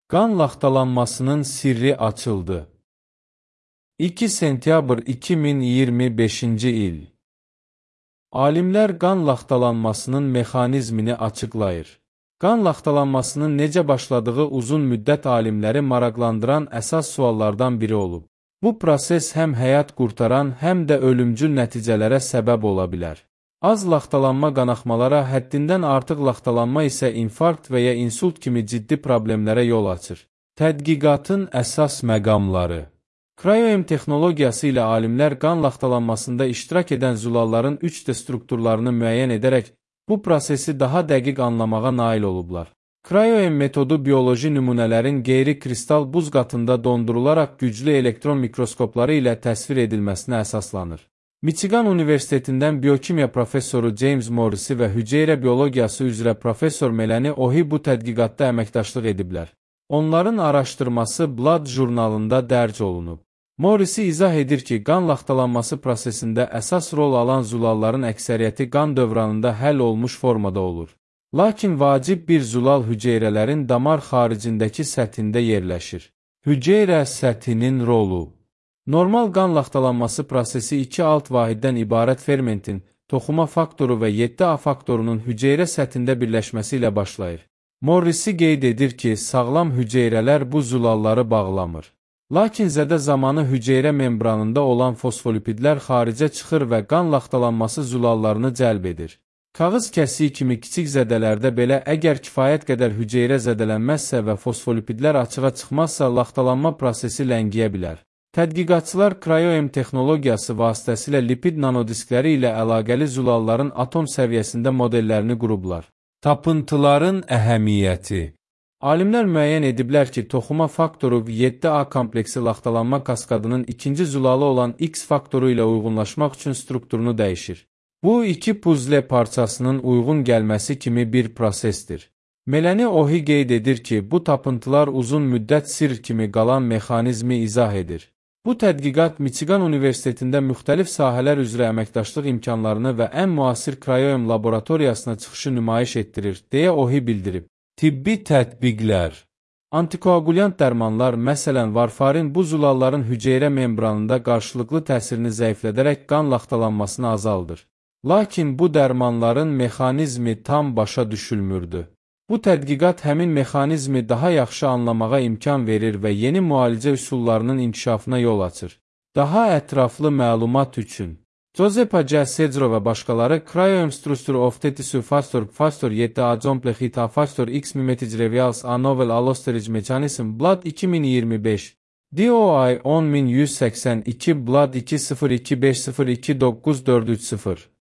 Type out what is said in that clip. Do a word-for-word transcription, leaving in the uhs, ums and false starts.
Qan laxtalanmasının sirri açıldı. iki sentyabr iki min iyirmi beşinci il. Alimlər qan laxtalanmasının mexanizmini açıqlayır. Qan laxtalanmasının necə başladığı uzun müddət alimləri maraqlandıran əsas suallardan biri olub. Bu proses həm həyat qurtaran, həm də ölümcül nəticələrə səbəb ola bilər. Az laxtalanma qanaxmalara, həddindən artıq laxtalanma isə infarkt və ya insult kimi ciddi problemlərə yol açır. Tədqiqatın əsas məqamları. Cryo-M texnologiyası ilə alimlər qan laxtalanmasında iştirak edən zulalların üç D strukturlarını müəyyən edərək bu prosesi daha dəqiq anlamağa nail olublar. Cryo-M metodu bioloji nümunələrin qeyri-kristal buz qatında dondurularaq güclü elektron mikroskopları ilə təsvir edilməsinə əsaslanır. Michigan Universitetindən biokimiya professoru James Morrissey və hüceyrə biologiyası üzrə professor Melanie Ohi bu tədqiqatda əməkdaşlıq ediblər. Onların araşdırması Blood jurnalında dərc olunub. Morrissey izah edir ki, qan laxtalanması prosesində əsas rol alan zulalların əksəriyyəti qan dövranında həll olmuş formada olur. Lakin vacib bir zulal hüceyrələrin damar xaricindəki səthində yerləşir. Hüceyrə səthinin rolu. Normal qan laxtalanması prosesi iki alt vahiddən ibarət fermentin, toxuma faktoru və yeddi A faktorunun hüceyrə səthində birləşməsi ilə başlayır. Morrissey qeyd edir ki, sağlam hüceyrələr bu zulalları bağlamır. Lakin zədə zamanı hüceyrə membranında olan fosfolipidlər xaricə çıxır və qan laxtalanması zulallarını cəlb edir. Kağız kəsiyi kimi kiçik zədələrdə belə əgər kifayət qədər hüceyrə zədələnməzsə və fosfolipidlər açığa çıxmazsa, laxtalanma prosesi ləngiyə bilər. Tədqiqatçılar Cryo-M texnologiyası vasitəsilə lipid nanodiskləri ilə əlaqəli zulalların atom səviyyəsində modellərini qurublar. Tapıntıların əhəmiyyəti. Alimlər müəyyən ediblər ki, toxuma faktoru yeddi A kompleksi laxtalanma kaskadının ikinci zulalı olan X faktoru ilə uyğunlaşmaq üçün strukturunu dəyişir. Bu, iki puzle parçasının uyğun gəlməsi kimi bir prosesdir. Melanie Ohi qeyd edir ki, bu tapıntılar uzun müddət sirr kimi qalan mexanizmi izah edir. Bu tədqiqat Michigan Universitetində müxtəlif sahələr üzrə əməkdaşlıq imkanlarını və ən müasir Cryo-M laboratoriyasına çıxışı nümayiş etdirir, deyə Ohi bildirib. Tibbi tətbiqlər. Antikoagulyant dərmanlar, məsələn varfarin, bu zulalların hüceyrə membranında qarşılıqlı təsirini zəiflədərək qan laxtalanmasını azaldır. Lakin bu dərmanların mexanizmi tam başa düşülmürdü. Bu tədqiqat həmin mexanizmi daha yaxşı anlamağa imkan verir və yeni müalicə üsullarının inkişafına yol açır. Daha ətraflı məlumat üçün Giuseppe Cedro və başqaları Cryo-M structure of tissue factor factor yeddi A complexita factor X mimetic reveals a novel allosteric mechanism Blood iki min iyirmi beş D O I on min yüz səksən iki Blood iki sıfır iki beş sıfır iki dokuz dörd üç sıfır